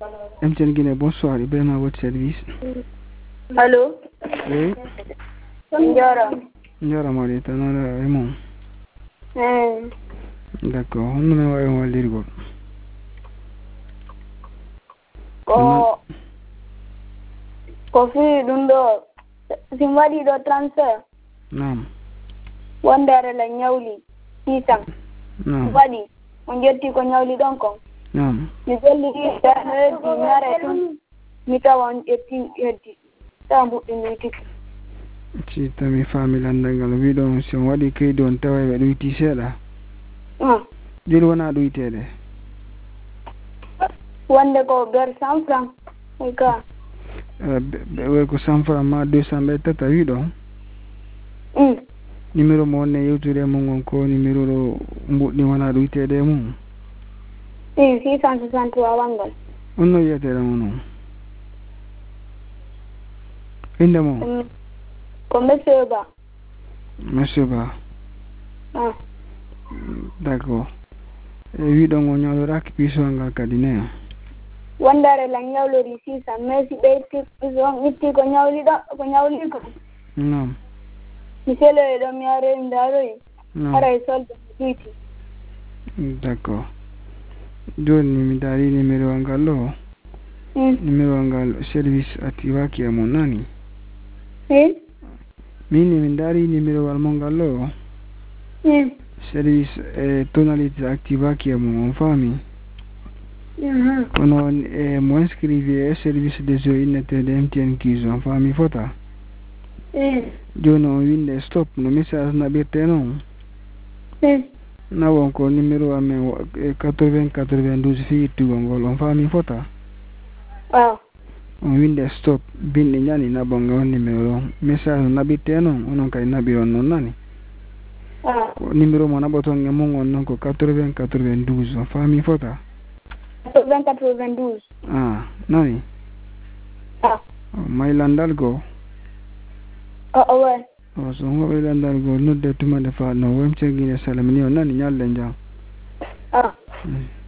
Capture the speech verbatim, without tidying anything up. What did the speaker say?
M T N Guinée, bonsoir. Ibrahima, votre service. Allô? Oui. Ndiara. Ndiara Mali, Tanara Raymond. Hmm. D'accord. On ne va pas lire. Ko Kofi dundo simbadi do transfer. Naam. Wandare la nyawli sisang. Naam. Wadi on jetti ko nyawli don ko. Naam. Mi golli di dare di nare tun mi tawon jetti jetti tambu mi tik. Ci tami famille andangal wi don si on wadi kay don tawa be duyti seda. Ah. Jeli wona duytede. Wande ko ber cent francs. Eka. Euh be ko cent francs ma deux cents be tata wi don. Mm. Numéro mo ne yewtude mo ngon ko numéro do mbuddi wona duytede mum. Eh six cent soixante-trois wangal. Onno yetede mo non. Inde mo. Ko monsieur Ba. Monsieur Ba. Ah. D'accord. E wi don on nyalo rak piso ngal kadine. Wandare la nyawlori sisa merci be tik zo mitti ko nyawli do ko nyawli ko. Non. Michel do mi are ndaro yi. Non. Ara solde duyti. D'accord. Joni mi dari numéro angalo. Mm. Numéro angal service attiva ki mo nani. Eh? Mini mi dari numéro al mongalo. Mm. Service eh, tonalité attiva ki mo fami. Mhm. Kono eh, mo inscrivi e service des eaux inete de M T N kizo fami fota. Eh. Jono winde stop no message na bete non. Eh. Na won ko numéro amen quatre-vingts quatre-vingt-douze fi tugongol on fami fota. Ah. On winde stop binde nyani na bonga on numéro message na bete non onon kay nabi on non nani. Ah. Numéro mo na boton ngemo ngon non ko quatre-vingts quatre-vingt-douze on fami fota. quatre-vingts quatre-vingt-douze. Ah, nani? Ah. Oh, Mailandal go. Oh, oh, ouais. Oh, so ngo Mailandal go no de tuma de fa no wem chengine salamini on nani nyalle njang. Ah. Mm.